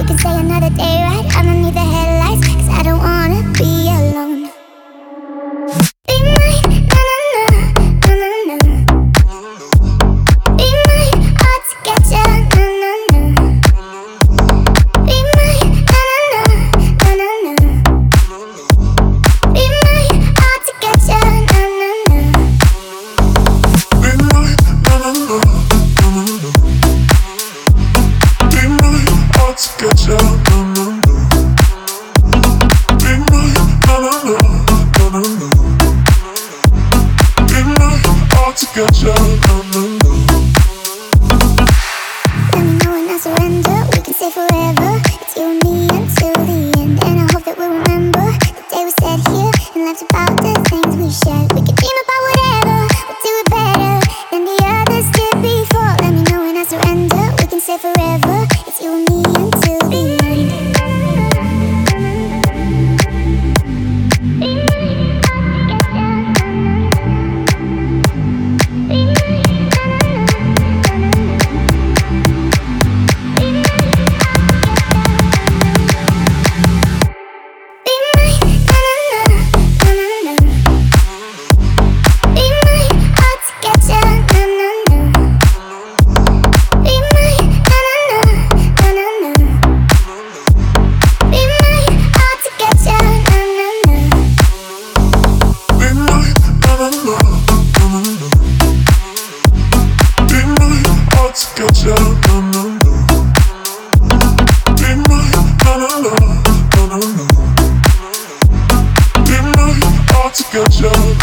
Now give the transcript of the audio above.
We can stay another day right underneath the headlights, 'cause I don't wanna be alone. Be mine, na na na, na na na. Be mine, hard to get ya, na na na. Be mine, na na na, na na na. Be mine, hard to get ya, na na na. Be mine, na na na, na na na. Be mine, hard to get ya, na na na. Be mine, na na na, na na na. Be mine, hard to get ya, na na na. Let me know when I surrender. We can stay forever. It's you and me until the end. And I hope that we'll remember the day we sat here and laughed about the things we shared. We could dream about whatever, but do it better than the others did before. Let me know when I surrender. We can stay forever. It's you and me until the end. Gotcha, no, no, no. Be mine, na na na, na na na. Be mine, hard to get ya.